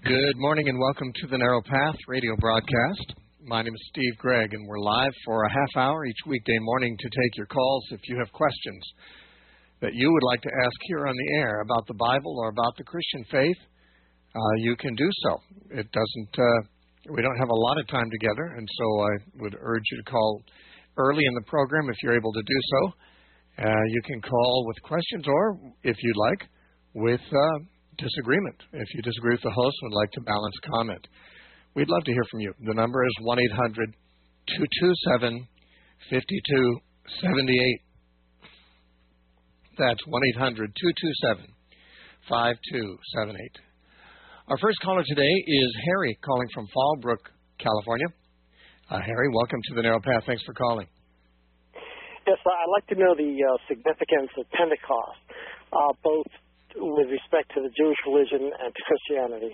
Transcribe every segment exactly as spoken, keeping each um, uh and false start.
Good morning and welcome to the Narrow Path radio broadcast. My name is Steve Gregg, and we're live for a half hour each weekday morning to take your calls if you have questions that you would like to ask here on the air about the Bible or about the Christian faith. Uh, you can do so. It doesn't, uh, we don't have a lot of time together, and so I would urge you to call early in the program if you're able to do so. Uh, you can call with questions or, if you'd like, with uh, disagreement. If you disagree with the host and would like to balance comment, we'd love to hear from you. The number is one eight hundred two two seven five two seven eight. That's one eight hundred two two seven five two seven eight. Our first caller today is Harry, calling from Fallbrook, California. Uh, Harry, welcome to the Narrow Path. Thanks for calling. Yes, I'd like to know the uh, significance of Pentecost, uh, both with respect to the Jewish religion and to Christianity.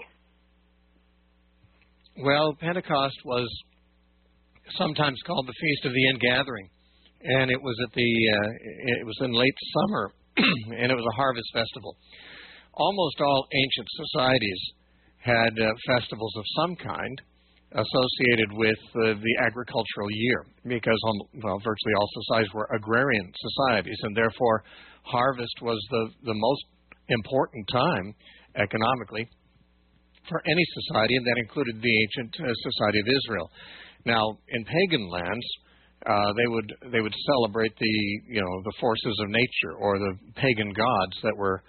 Well, Pentecost was sometimes called the Feast of the Ingathering, and it was at the uh, it was in late summer, and it was a harvest festival. Almost all ancient societies had uh, festivals of some kind associated with uh, the agricultural year, because on, well, virtually all societies were agrarian societies, and therefore harvest was the, the most important time economically for any society, and that included the ancient uh, society of Israel. Now, in pagan lands, uh, they would they would celebrate the you know the forces of nature or the pagan gods that were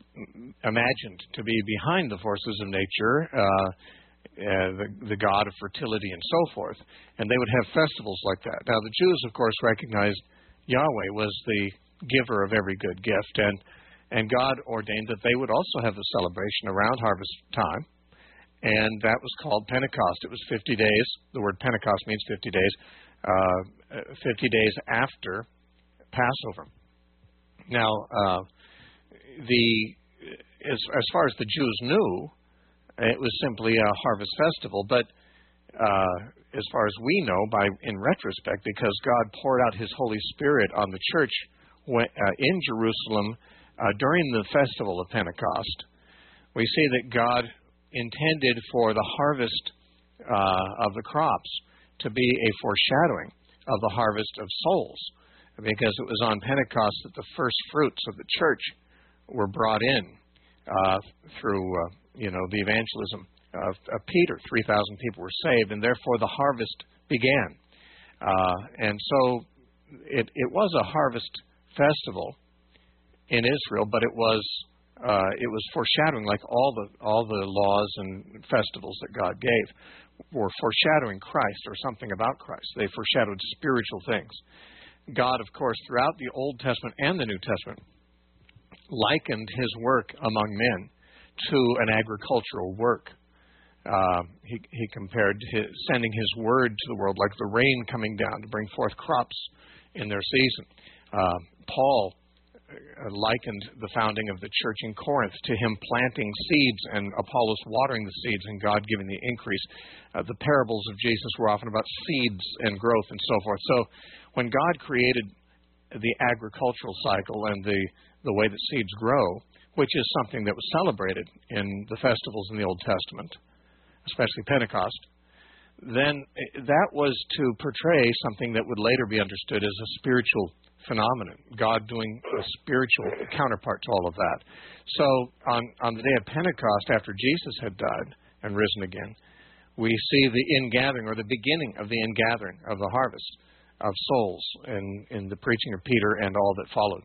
imagined to be behind the forces of nature. Uh, Uh, the, the god of fertility and so forth, and they would have festivals like that. Now, the Jews, of course, recognized Yahweh was the giver of every good gift, and and God ordained that they would also have the celebration around harvest time, and that was called Pentecost. It was fifty days. The word Pentecost means fifty days, uh, fifty days after Passover. Now, uh, the as, as far as the Jews knew, it was simply a harvest festival, but uh, as far as we know, by in retrospect, because God poured out His Holy Spirit on the church when, uh, in Jerusalem uh, during the festival of Pentecost, we see that God intended for the harvest uh, of the crops to be a foreshadowing of the harvest of souls, because it was on Pentecost that the first fruits of the church were brought in uh, through uh, you know, the evangelism of, of Peter. three thousand people were saved, and therefore the harvest began. Uh, and so it, it was a harvest festival in Israel, but it was uh, it was foreshadowing, like all the all the laws and festivals that God gave were foreshadowing Christ or something about Christ. They foreshadowed spiritual things. God, of course, throughout the Old Testament and the New Testament, likened His work among men to an agricultural work. Uh, he, he compared his, sending His word to the world like the rain coming down to bring forth crops in their season. Uh, Paul likened the founding of the church in Corinth to him planting seeds and Apollos watering the seeds and God giving the increase. Uh, the parables of Jesus were often about seeds and growth and so forth. So when God created the agricultural cycle and the, the way that seeds grow, which is something that was celebrated in the festivals in the Old Testament, especially Pentecost, then that was to portray something that would later be understood as a spiritual phenomenon, God doing a spiritual counterpart to all of that. So on, on the day of Pentecost, after Jesus had died and risen again, we see the ingathering, or the beginning of the ingathering of the harvest of souls in, in the preaching of Peter and all that followed.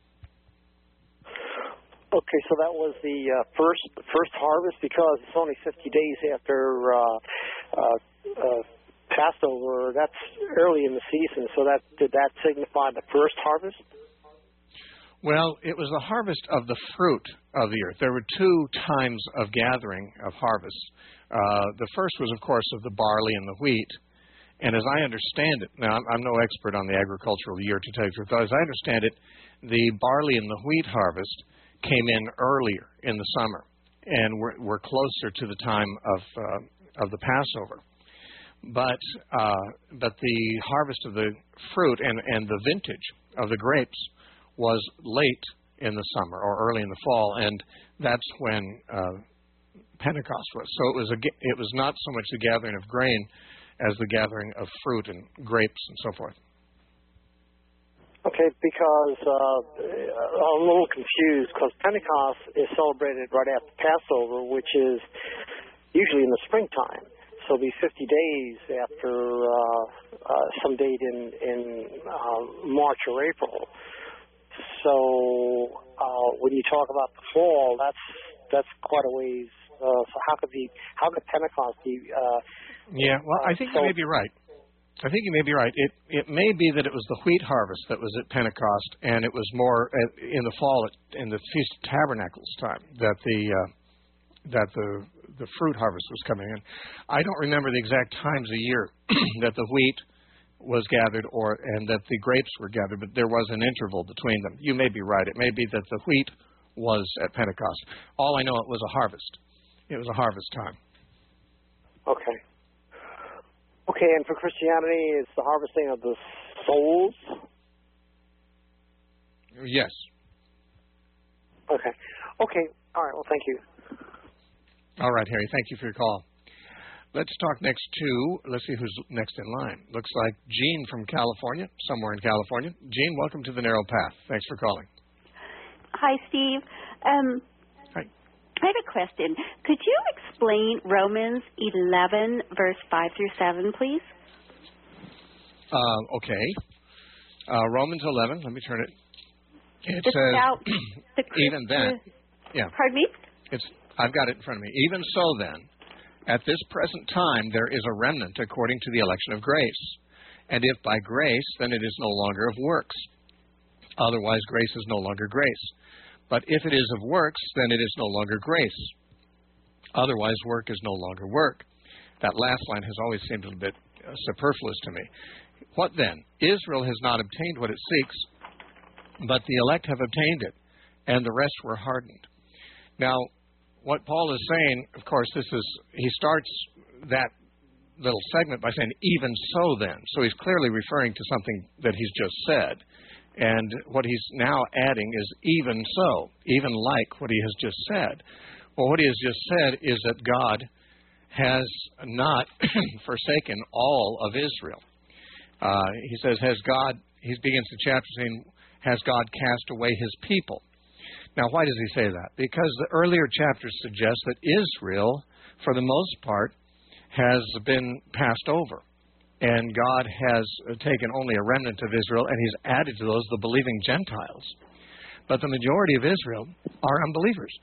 Okay, so that was the uh, first first harvest, because it's only fifty days after uh, uh, uh, Passover. That's early in the season, so that did that signify the first harvest? Well, it was the harvest of the fruit of the earth. There were two times of gathering of harvest. Uh, the first was, of course, of the barley and the wheat. And as I understand it, now I'm, I'm no expert on the agricultural year to tell you the truth, but as I understand it, the barley and the wheat harvest came in earlier in the summer, and we're, we're closer to the time of uh, of the Passover. But uh, but the harvest of the fruit and, and the vintage of the grapes was late in the summer or early in the fall, and that's when uh, Pentecost was. So it was a, it was not so much the gathering of grain as the gathering of fruit and grapes and so forth. Okay, because uh, I'm a little confused because Pentecost is celebrated right after Passover, which is usually in the springtime. So it'll be fifty days after uh, uh, some date in, in uh, March or April. So uh, when you talk about the fall, that's that's quite a ways. Uh, so how could the how could Pentecost be? Uh, yeah, well, I think so, you may be right. I think you may be right. It it may be that it was the wheat harvest that was at Pentecost, and it was more at, in the fall, at, in the Feast of Tabernacles time, that the uh, that the the fruit harvest was coming in. I don't remember the exact times a year that the wheat was gathered or and that the grapes were gathered, but there was an interval between them. You may be right. It may be that the wheat was at Pentecost. All I know, it was a harvest. It was a harvest time. Okay. Okay, and for Christianity, it's the harvesting of the souls? Yes. Okay. Okay. All right. Well, thank you. All right, Harry. Thank you for your call. Let's talk next to, let's see who's next in line. Looks like Jean from California, somewhere in California. Jean, welcome to The Narrow Path. Thanks for calling. Hi, Steve. Um, Hi. I have a question. Could you explain Romans eleven, verse five through seven, please? Uh, okay. Uh, Romans eleven, let me turn it. It it's says, about the even then, yeah. Pardon me? It's, I've got it in front of me. Even so then, at this present time there is a remnant according to the election of grace. And if by grace, then it is no longer of works. Otherwise, grace is no longer grace. But if it is of works, then it is no longer grace. Otherwise, work is no longer work. That last line has always seemed a little bit uh, superfluous to me. What then? Israel has not obtained what it seeks, but the elect have obtained it, and the rest were hardened. Now, what Paul is saying, of course, this is, he starts that little segment by saying, even so then. So he's clearly referring to something that he's just said. And what he's now adding is even so, even like what he has just said. Well, what he has just said is that God has not forsaken all of Israel. Uh, he says, has God, he begins the chapter saying, has God cast away his people? Now, why does he say that? Because the earlier chapters suggest that Israel, for the most part, has been passed over. And God has taken only a remnant of Israel, and he's added to those the believing Gentiles. But the majority of Israel are unbelievers,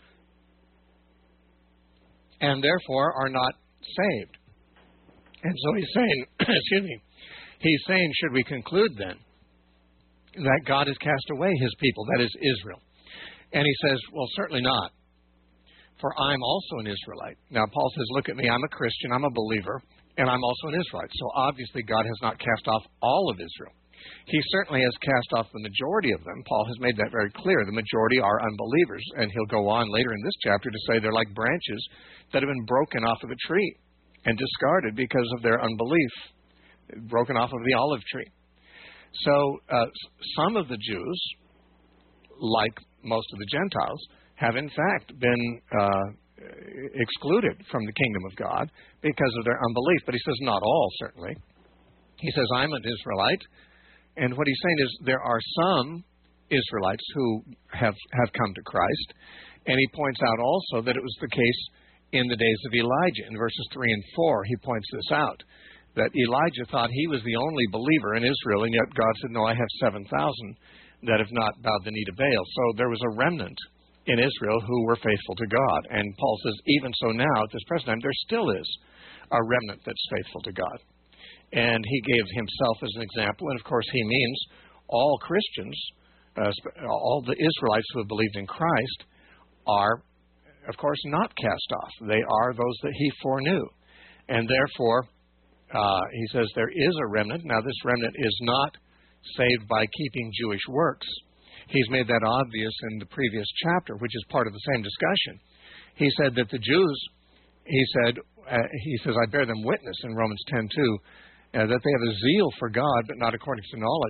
and therefore are not saved. And so he's saying, excuse me, he's saying, should we conclude then that God has cast away his people, that is Israel? And he says, well, certainly not, for I'm also an Israelite. Now, Paul says, look at me, I'm a Christian, I'm a believer, and I'm also an Israelite. So obviously God has not cast off all of Israel. He certainly has cast off the majority of them. Paul has made that very clear. The majority are unbelievers. And he'll go on later in this chapter to say they're like branches that have been broken off of a tree and discarded because of their unbelief, broken off of the olive tree. So uh, some of the Jews, like most of the Gentiles, have in fact been uh, excluded from the kingdom of God because of their unbelief. But he says not all, certainly. He says, I'm an Israelite. And what he's saying is there are some Israelites who have, have come to Christ. And he points out also that it was the case in the days of Elijah. In verses three and four, he points this out, that Elijah thought he was the only believer in Israel, and yet God said, no, I have seven thousand that have not bowed the knee to Baal. So there was a remnant in Israel who were faithful to God. And Paul says, even so now, at this present time, there still is a remnant that's faithful to God. And he gave himself as an example, and of course he means all Christians, uh, all the Israelites who have believed in Christ are, of course, not cast off. They are those that he foreknew. And therefore, uh, he says there is a remnant. Now this remnant is not saved by keeping Jewish works. He's made that obvious in the previous chapter, which is part of the same discussion. He said that the Jews, he said, uh, he says, I bear them witness in Romans ten two, uh, that they have a zeal for God, but not according to knowledge.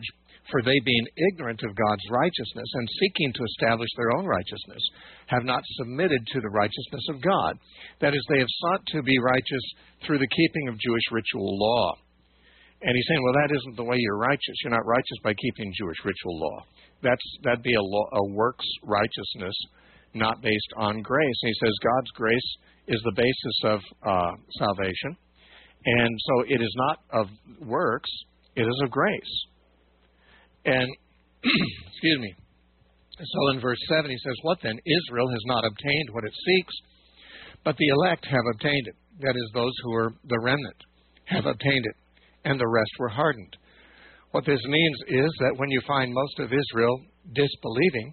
For they, being ignorant of God's righteousness and seeking to establish their own righteousness, have not submitted to the righteousness of God. That is, they have sought to be righteous through the keeping of Jewish ritual law. And he's saying, well, that isn't the way you're righteous. You're not righteous by keeping Jewish ritual law. That's, that'd be a, law, a works righteousness, not based on grace. And he says God's grace is the basis of uh, salvation. And so it is not of works, it is of grace. And, excuse me, so in verse seven he says, what then? Israel has not obtained what it seeks, but the elect have obtained it. That is, those who are the remnant have obtained it, and the rest were hardened. What this means is that when you find most of Israel disbelieving,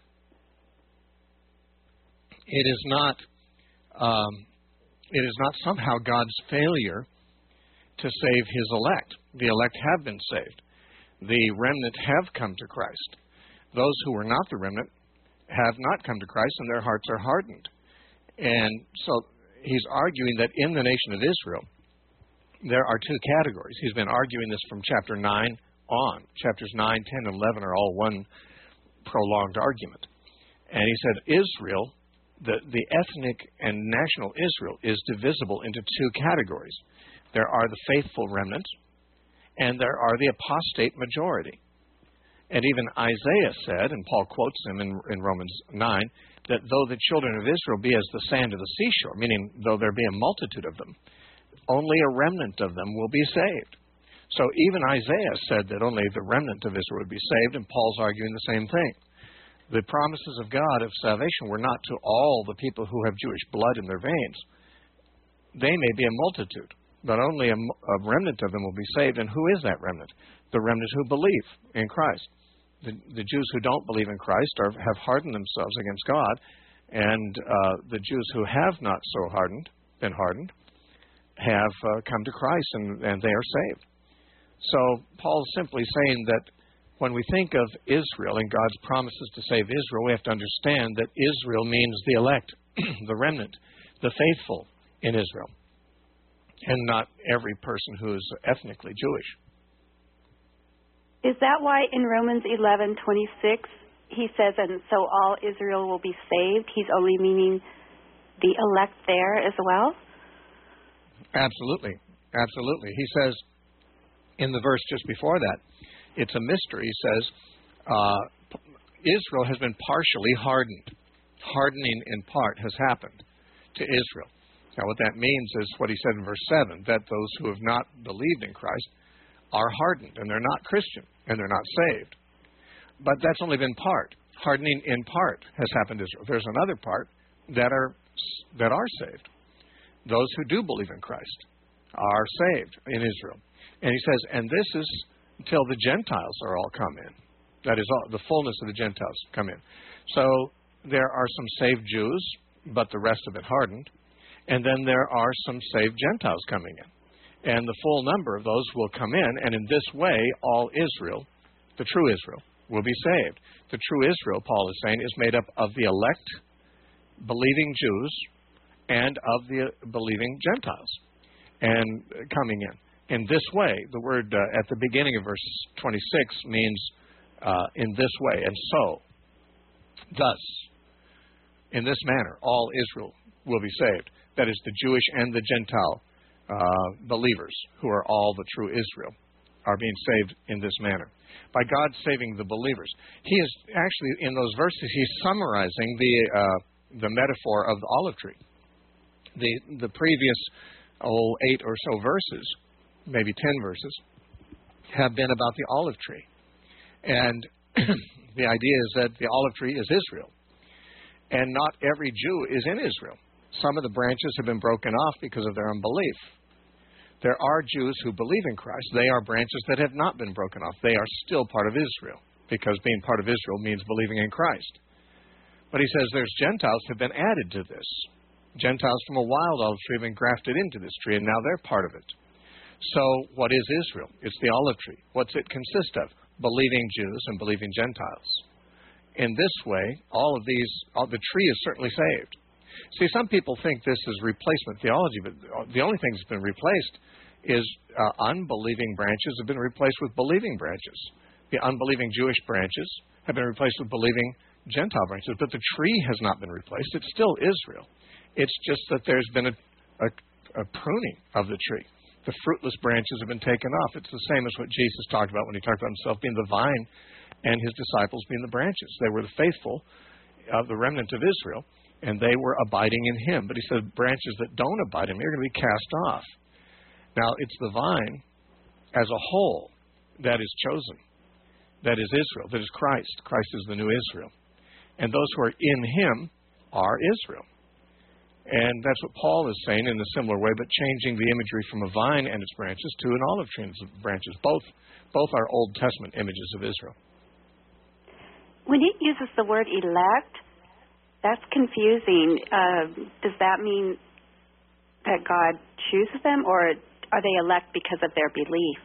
it is not, um, it is not somehow God's failure to save his elect. The elect have been saved. The remnant have come to Christ. Those who were not the remnant have not come to Christ, and their hearts are hardened. And so he's arguing that in the nation of Israel, there are two categories. He's been arguing this from chapter nine on. Chapters nine, ten, and eleven are all one prolonged argument. And he said Israel, the, the ethnic and national Israel, is divisible into two categories. There are the faithful remnant, and there are the apostate majority. And even Isaiah said, and Paul quotes him in, in Romans nine, that though the children of Israel be as the sand of the seashore, meaning though there be a multitude of them, only a remnant of them will be saved. So even Isaiah said that only the remnant of Israel would be saved, and Paul's arguing the same thing. The promises of God of salvation were not to all the people who have Jewish blood in their veins. They may be a multitude, but only a, a remnant of them will be saved. And who is that remnant? The remnant who believe in Christ. The, the Jews who don't believe in Christ are, have hardened themselves against God, and uh, the Jews who have not so hardened, been hardened, have uh, come to Christ, and, and they are saved. So Paul's simply saying that when we think of Israel and God's promises to save Israel, we have to understand that Israel means the elect, the remnant, the faithful in Israel, and not every person who is ethnically Jewish. Is that why in Romans eleven twenty-six he says, and so all Israel will be saved? He's only meaning the elect there as well? Absolutely. Absolutely. He says in the verse just before that, it's a mystery. He says, uh, Israel has been partially hardened. Hardening in part has happened to Israel. Now, what that means is what he said in verse seven, that those who have not believed in Christ are hardened, and they're not Christian, and they're not saved. But that's only been part. Hardening in part has happened to Israel. There's another part that are that are saved. Those who do believe in Christ are saved in Israel. And he says, and this is until the Gentiles are all come in. That is, all, the fullness of the Gentiles come in. So there are some saved Jews, but the rest of it hardened. And then there are some saved Gentiles coming in. And the full number of those will come in, and in this way, all Israel, the true Israel, will be saved. The true Israel, Paul is saying, is made up of the elect, believing Jews, and of the believing Gentiles, and coming in. In this way, the word uh, at the beginning of verse twenty-six means uh, in this way, and so, thus, in this manner, all Israel will be saved. That is, the Jewish and the Gentile uh, believers, who are all the true Israel, are being saved in this manner. By God saving the believers. He is actually, in those verses, he's summarizing the uh, the metaphor of the olive tree. The, the previous oh, eight or so verses, maybe ten verses, have been about the olive tree. And the idea is that the olive tree is Israel. And not every Jew is in Israel. Some of the branches have been broken off because of their unbelief. There are Jews who believe in Christ. They are branches that have not been broken off. They are still part of Israel, because being part of Israel means believing in Christ. But he says there's Gentiles who have been added to this. Gentiles from a wild olive tree have been grafted into this tree, and now they're part of it. So what is Israel? It's the olive tree. What's it consist of? Believing Jews and believing Gentiles. In this way, all of these, all, the tree is certainly saved. See, some people think this is replacement theology, but the only thing that's been replaced is uh, unbelieving branches have been replaced with believing branches. The unbelieving Jewish branches have been replaced with believing Gentile branches, but the tree has not been replaced. It's still Israel. It's just that there's been a, a, a pruning of the tree. The fruitless branches have been taken off. It's the same as what Jesus talked about when he talked about himself being the vine and his disciples being the branches. They were the faithful, uh, the remnant of Israel, and they were abiding in him. But he said branches that don't abide in me are going to be cast off. Now, it's the vine as a whole that is chosen, that is Israel, that is Christ. Christ is the new Israel. And those who are in him are Israel. And that's what Paul is saying in a similar way, but changing the imagery from a vine and its branches to an olive tree and its branches. Both, both are Old Testament images of Israel. When it uses the word elect, that's confusing. Uh, does that mean that God chooses them, or are they elect because of their belief?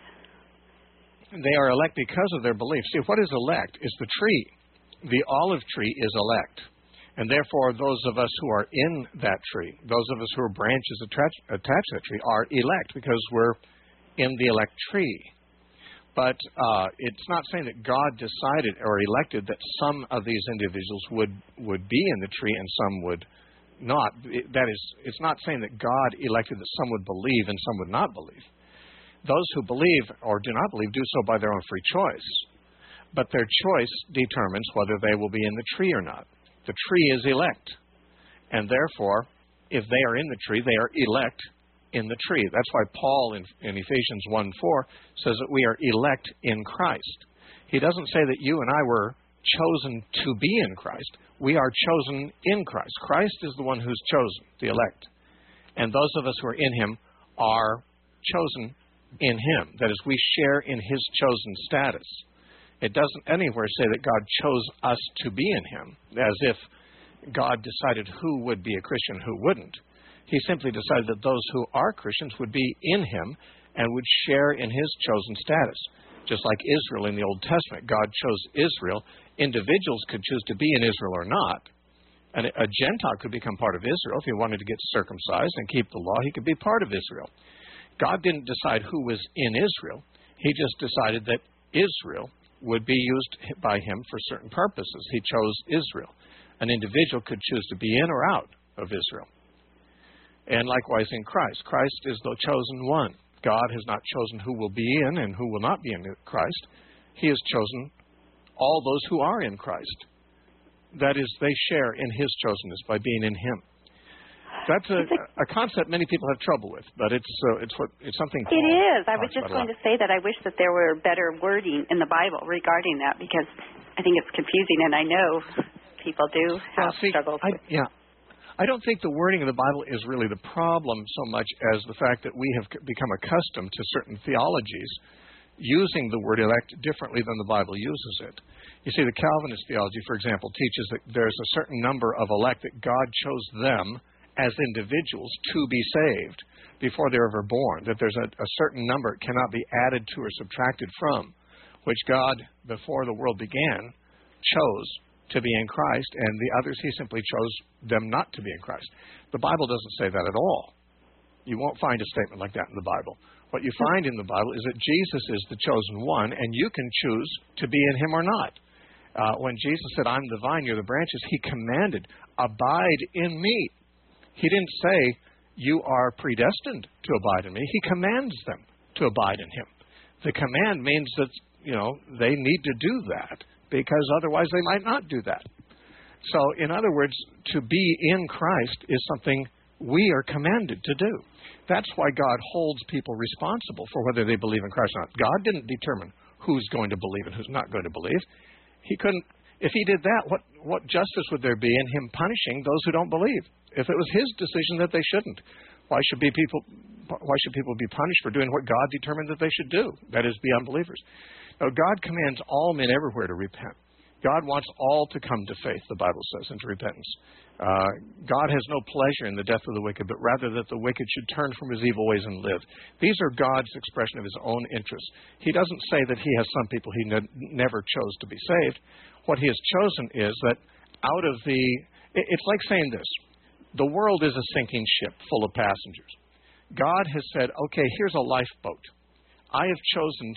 They are elect because of their belief. See, what is elect is the tree. The olive tree is elect. And therefore, those of us who are in that tree, those of us who are branches attached, attached to that tree, are elect because we're in the elect tree. But uh, it's not saying that God decided or elected that some of these individuals would, would be in the tree and some would not. It, that is, it's not saying that God elected that some would believe and some would not believe. Those who believe or do not believe do so by their own free choice. But their choice determines whether they will be in the tree or not. The tree is elect. And therefore, if they are in the tree, they are elect in the tree. That's why Paul in, in Ephesians one four says that we are elect in Christ. He doesn't say that you and I were chosen to be in Christ. We are chosen in Christ. Christ is the one who's chosen, the elect. And those of us who are in him are chosen in him. That is, we share in his chosen status. It doesn't anywhere say that God chose us to be in him, as if God decided who would be a Christian, who wouldn't. He simply decided that those who are Christians would be in him and would share in his chosen status. Just like Israel in the Old Testament, God chose Israel. Individuals could choose to be in Israel or not. And a Gentile could become part of Israel. If he wanted to get circumcised and keep the law, he could be part of Israel. God didn't decide who was in Israel. He just decided that Israel would be used by him for certain purposes. He chose Israel. An individual could choose to be in or out of Israel. And likewise in Christ. Christ is the chosen one. God has not chosen who will be in and who will not be in Christ. He has chosen all those who are in Christ. That is, they share in his chosenness by being in him. That's a, a concept many people have trouble with, but it's uh, it's what it's something. It is. I was just going to say that I wish that there were better wording in the Bible regarding that, because I think it's confusing, and I know people do have well, see, struggles I, with. Yeah, I don't think the wording of the Bible is really the problem so much as the fact that we have become accustomed to certain theologies using the word elect differently than the Bible uses it. You see, the Calvinist theology, for example, teaches that there's a certain number of elect that God chose them as individuals to be saved before they're ever born, that there's a, a certain number it cannot be added to or subtracted from, which God, before the world began, chose to be in Christ, and the others he simply chose them not to be in Christ. The Bible doesn't say that at all. You won't find a statement like that in the Bible. What you find in the Bible is that Jesus is the chosen one, and you can choose to be in him or not. Uh, when Jesus said, I'm the vine, you're the branches, he commanded, abide in me. He didn't say, you are predestined to abide in me. He commands them to abide in him. The command means that, you know, they need to do that, because otherwise they might not do that. So, in other words, to be in Christ is something we are commanded to do. That's why God holds people responsible for whether they believe in Christ or not. God didn't determine who's going to believe and who's not going to believe. He couldn't. If he did that, what, what justice would there be in him punishing those who don't believe? If it was his decision that they shouldn't, why should be people? Why should people be punished for doing what God determined that they should do? That is, be unbelievers. No, God commands all men everywhere to repent. God wants all to come to faith, the Bible says, and to repentance. Uh, God has no pleasure in the death of the wicked, but rather that the wicked should turn from his evil ways and live. These are God's expression of his own interests. He doesn't say that he has some people he ne- never chose to be saved. What he has chosen is that out of the... It, it's like saying this. The world is a sinking ship full of passengers. God has said, okay, here's a lifeboat. I have chosen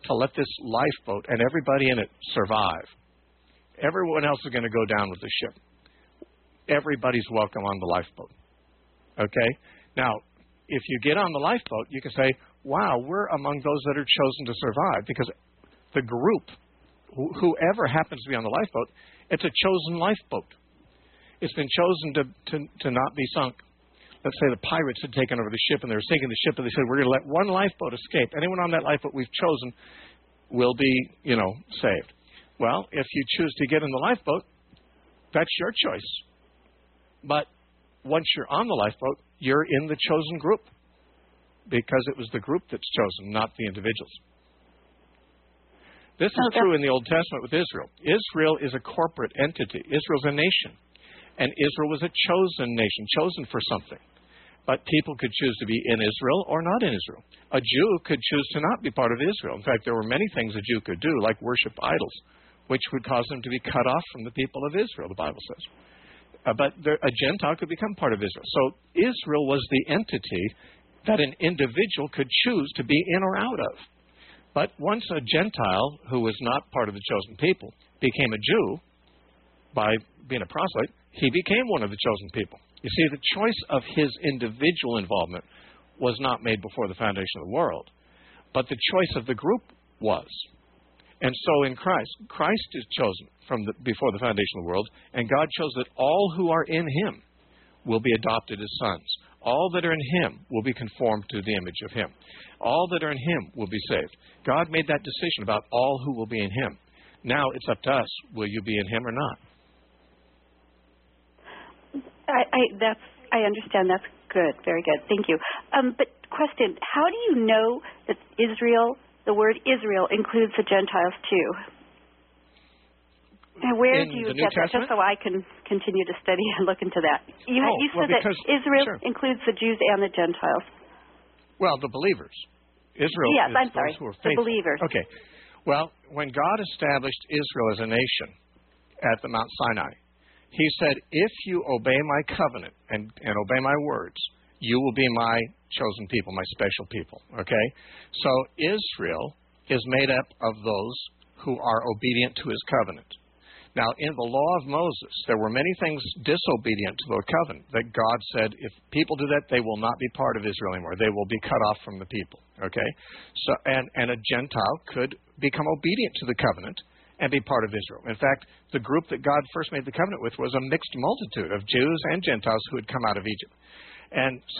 to let this lifeboat and everybody in it survive. Everyone else is going to go down with the ship. Everybody's welcome on the lifeboat. Okay? Now, if you get on the lifeboat, you can say, wow, we're among those that are chosen to survive, because the group, wh- whoever happens to be on the lifeboat, it's a chosen lifeboat. It's been chosen to, to, to not be sunk. Let's say the pirates had taken over the ship and they were sinking the ship, and they said, we're going to let one lifeboat escape. Anyone on that lifeboat we've chosen will be, you know, saved. Well, if you choose to get in the lifeboat, that's your choice. But once you're on the lifeboat, you're in the chosen group, because it was the group that's chosen, not the individuals. This is okay. true in the Old Testament with Israel. Israel is a corporate entity. Israel's a nation. And Israel was a chosen nation, chosen for something. But people could choose to be in Israel or not in Israel. A Jew could choose to not be part of Israel. In fact, there were many things a Jew could do, like worship idols, which would cause them to be cut off from the people of Israel, the Bible says. Uh, but there, a Gentile could become part of Israel. So Israel was the entity that an individual could choose to be in or out of. But once a Gentile, who was not part of the chosen people, became a Jew by being a proselyte, he became one of the chosen people. You see, the choice of his individual involvement was not made before the foundation of the world, but the choice of the group was. And so in Christ, Christ is chosen from the, before the foundation of the world, and God chose that all who are in him will be adopted as sons. All that are in him will be conformed to the image of him. All that are in him will be saved. God made that decision about all who will be in him. Now it's up to us. Will you be in him or not? I, I that's I understand. That's good. Very good. Thank you. Um, but question: how do you know that Israel, the word Israel, includes the Gentiles too? And where In do you the New get that? Testament? Just so I can continue to study and look into that. You, Oh, you well, said that because- Israel sure. includes the Jews and the Gentiles. Well, the believers. Israel Yes, is I'm those sorry. who are The faithful. believers. Okay. Well, when God established Israel as a nation at the Mount Sinai, he said, if you obey my covenant and, and obey my words, you will be my chosen people, my special people. Okay? So Israel is made up of those who are obedient to his covenant. Now, in the law of Moses, there were many things disobedient to the covenant that God said, if people do that, they will not be part of Israel anymore. They will be cut off from the people. Okay? So, and, and a Gentile could become obedient to the covenant and be part of Israel. In fact, the group that God first made the covenant with was a mixed multitude of Jews and Gentiles who had come out of Egypt. And so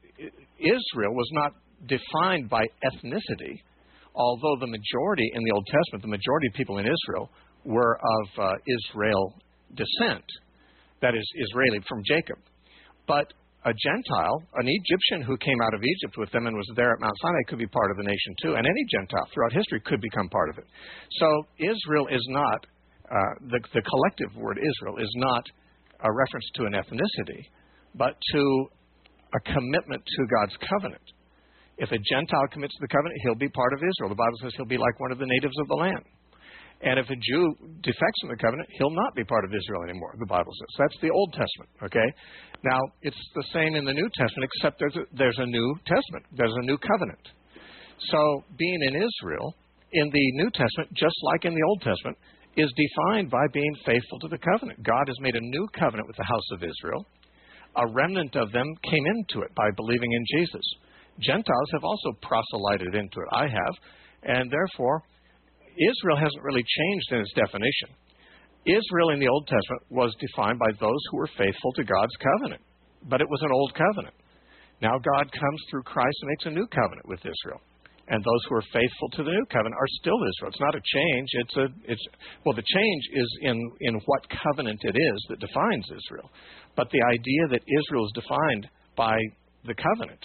Israel was not defined by ethnicity, although the majority in the Old Testament, the majority of people in Israel were of uh, Israel descent, that is, Israeli from Jacob. But a Gentile, an Egyptian who came out of Egypt with them and was there at Mount Sinai, could be part of the nation too, and any Gentile throughout history could become part of it. So Israel is not, uh, the, the collective word Israel is not a reference to an ethnicity, but to a commitment to God's covenant. If a Gentile commits to the covenant, he'll be part of Israel. The Bible says he'll be like one of the natives of the land. And if a Jew defects from the covenant, he'll not be part of Israel anymore, the Bible says. That's the Old Testament, okay? Now, it's the same in the New Testament, except there's a, there's a New Testament. There's a new covenant. So being in Israel, in the New Testament, just like in the Old Testament, is defined by being faithful to the covenant. God has made a new covenant with the house of Israel. A remnant of them came into it by believing in Jesus. Gentiles have also proselyted into it. I have. And therefore, Israel hasn't really changed in its definition. Israel in the Old Testament was defined by those who were faithful to God's covenant, but it was an old covenant. Now God comes through Christ and makes a new covenant with Israel, and those who are faithful to the new covenant are still Israel. It's not a change. It's a it's well, the change is in in what covenant it is that defines Israel, but the idea that Israel is defined by the covenant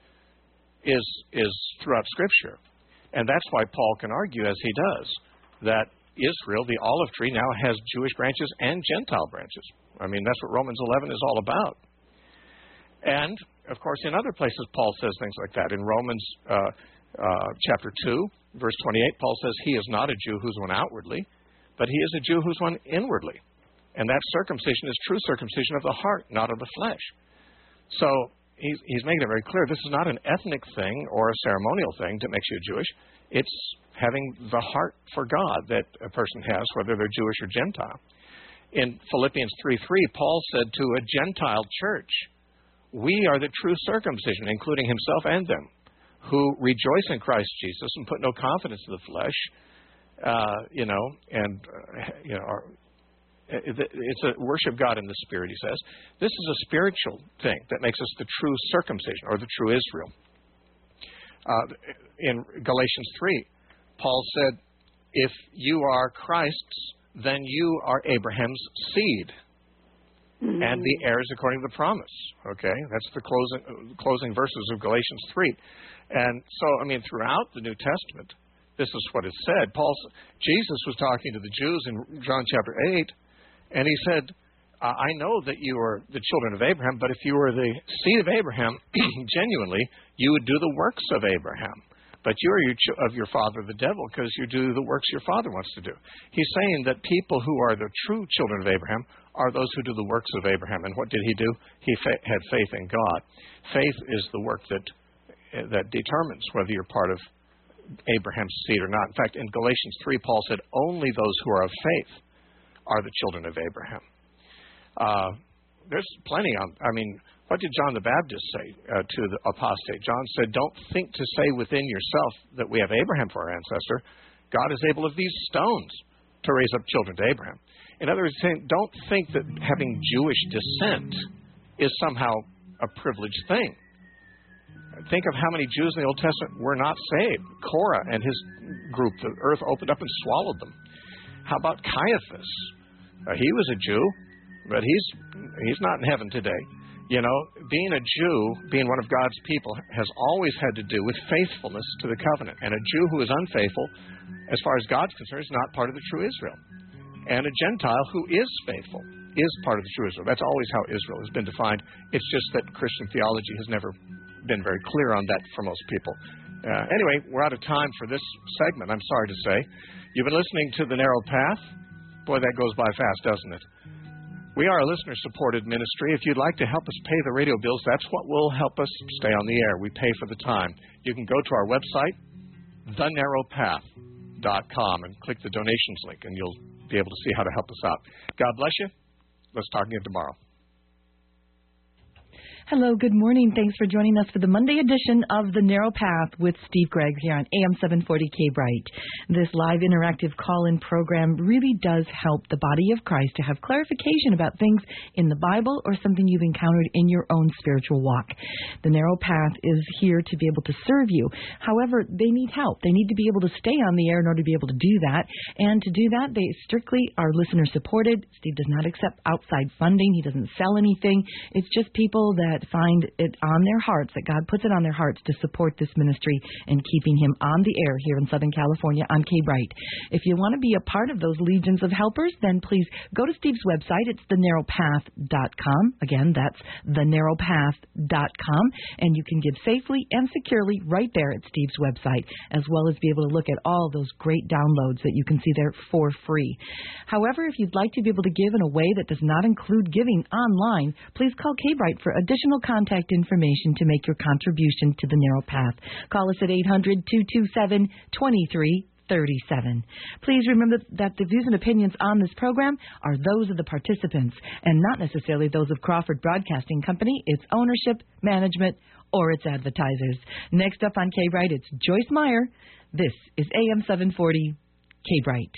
is is throughout Scripture. And that's why Paul can argue, as he does, that Israel, the olive tree, now has Jewish branches and Gentile branches. I mean, that's what Romans eleven is all about. And, of course, in other places, Paul says things like that. In Romans uh, uh, chapter two, verse twenty-eight, Paul says he is not a Jew who's one outwardly, but he is a Jew who's one inwardly. And that circumcision is true circumcision of the heart, not of the flesh. So he's, he's making it very clear this is not an ethnic thing or a ceremonial thing that makes you Jewish. It's having the heart for God that a person has, whether they're Jewish or Gentile. In Philippians three three, Paul said to a Gentile church, we are the true circumcision, including himself and them, who rejoice in Christ Jesus and put no confidence in the flesh, uh, you know, and, uh, you know, are, it's a worship God in the Spirit, he says. This is a spiritual thing that makes us the true circumcision, or the true Israel. Uh, in Galatians three, Paul said, if you are Christ's, then you are Abraham's seed, mm-hmm. and the heirs according to the promise. Okay, that's the closing closing verses of Galatians three. And so, I mean, throughout the New Testament, this is what is said. Paul, Jesus was talking to the Jews in John chapter eight, and he said, I know that you are the children of Abraham, but if you were the seed of Abraham, genuinely, you would do the works of Abraham. But you are your ch- of your father, the devil, because you do the works your father wants to do. He's saying that people who are the true children of Abraham are those who do the works of Abraham. And what did he do? He fa- had faith in God. Faith is the work that that determines whether you're part of Abraham's seed or not. In fact, in Galatians three, Paul said, only those who are of faith are the children of Abraham. Uh, there's plenty on, I mean, what did John the Baptist say uh, to the apostate? John said, don't think to say within yourself that we have Abraham for our ancestor. God is able of these stones to raise up children to Abraham. In other words, don't think that having Jewish descent is somehow a privileged thing. Think of how many Jews in the Old Testament were not saved. Korah and his group, the earth opened up and swallowed them. How about Caiaphas? Uh, he was a Jew, but he's he's not in heaven today. You know, being a Jew, being one of God's people, has always had to do with faithfulness to the covenant. And a Jew who is unfaithful, as far as God's concerned, is not part of the true Israel. And a Gentile who is faithful is part of the true Israel. That's always how Israel has been defined. It's just that Christian theology has never been very clear on that for most people. Uh, anyway, we're out of time for this segment, I'm sorry to say. You've been listening to The Narrow Path. Boy, that goes by fast, doesn't it? We are a listener-supported ministry. If you'd like to help us pay the radio bills, that's what will help us stay on the air. We pay for the time. You can go to our website, the narrow path dot com, and click the donations link, and you'll be able to see how to help us out. God bless you. Let's talk again tomorrow. Hello, good morning. Thanks for joining us for the Monday edition of The Narrow Path with Steve Gregg here on A M seven forty K-Bright. This live interactive call-in program really does help the body of Christ to have clarification about things in the Bible or something you've encountered in your own spiritual walk. The Narrow Path is here to be able to serve you. However, they need help. They need to be able to stay on the air in order to be able to do that. And to do that, they strictly are listener-supported. Steve does not accept outside funding. He doesn't sell anything. It's just people that find it on their hearts, that God puts it on their hearts to support this ministry and keeping him on the air here in Southern California on K-Bright. If you want to be a part of those legions of helpers, then please go to Steve's website. It's the narrow path dot com. Again, that's the narrow path dot com. And you can give safely and securely right there at Steve's website, as well as be able to look at all those great downloads that you can see there for free. However, if you'd like to be able to give in a way that does not include giving online, please call K-Bright for additional contact information to make your contribution to the Narrow Path. Call us at eight hundred, two two seven, two three three seven. Please remember that the views and opinions on this program are those of the participants and not necessarily those of Crawford Broadcasting Company, its ownership, management, or its advertisers. Next up on K-Bright, it's Joyce Meyer. This is A M seven forty K-Bright.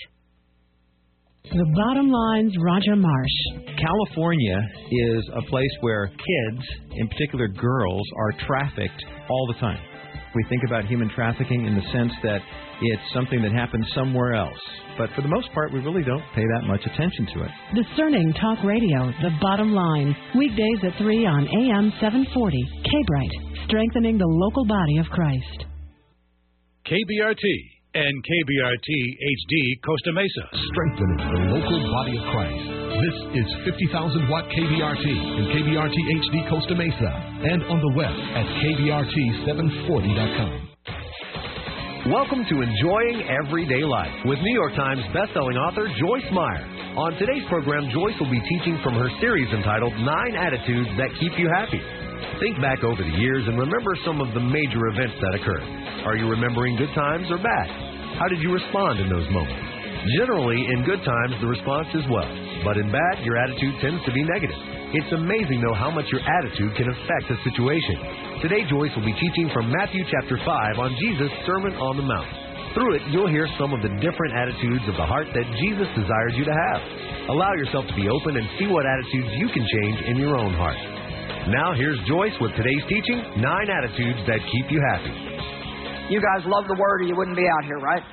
The bottom line's Roger Marsh. California is a place where kids, in particular girls, are trafficked all the time. We think about human trafficking in the sense that it's something that happens somewhere else. But for the most part, we really don't pay that much attention to it. Discerning Talk Radio, The Bottom Line. Weekdays at three on A M seven forty. K-Bright, strengthening the local body of Christ. K B R T and K B R T H D Costa Mesa. Strengthening the local body of Christ. This is fifty thousand watt K B R T and K B R T H D Costa Mesa. And on the web at K B R T seven forty dot com. Welcome to Enjoying Everyday Life with New York Times bestselling author Joyce Meyer. On today's program, Joyce will be teaching from her series entitled Nine Attitudes That Keep You Happy. Think back over the years and remember some of the major events that occurred. Are you remembering good times or bad? How did you respond in those moments? Generally, in good times, the response is well. But in bad, your attitude tends to be negative. It's amazing, though, how much your attitude can affect a situation. Today, Joyce will be teaching from Matthew chapter five on Jesus' Sermon on the Mount. Through it, you'll hear some of the different attitudes of the heart that Jesus desires you to have. Allow yourself to be open and see what attitudes you can change in your own heart. Now, here's Joyce with today's teaching, Nine Attitudes That Keep You Happy. You guys love the Word or you wouldn't be out here, right?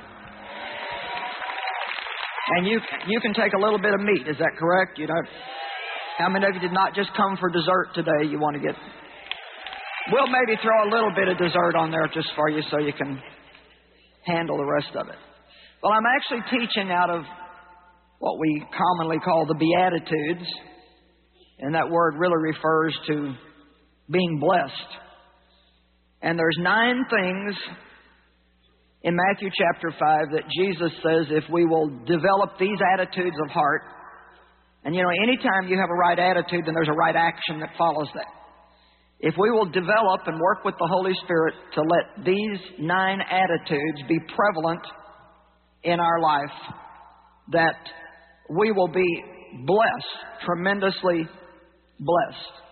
And you you can take a little bit of meat, is that correct? You know, how many of you did not just come for dessert today? You want to get... We'll maybe throw a little bit of dessert on there just for you so you can handle the rest of it. Well, I'm actually teaching out of what we commonly call the Beatitudes, and that word really refers to being blessed. And there's nine things in Matthew chapter five that Jesus says if we will develop these attitudes of heart, and you know, anytime you have a right attitude, then there's a right action that follows that. If we will develop and work with the Holy Spirit to let these nine attitudes be prevalent in our life, that we will be blessed, tremendously blessed.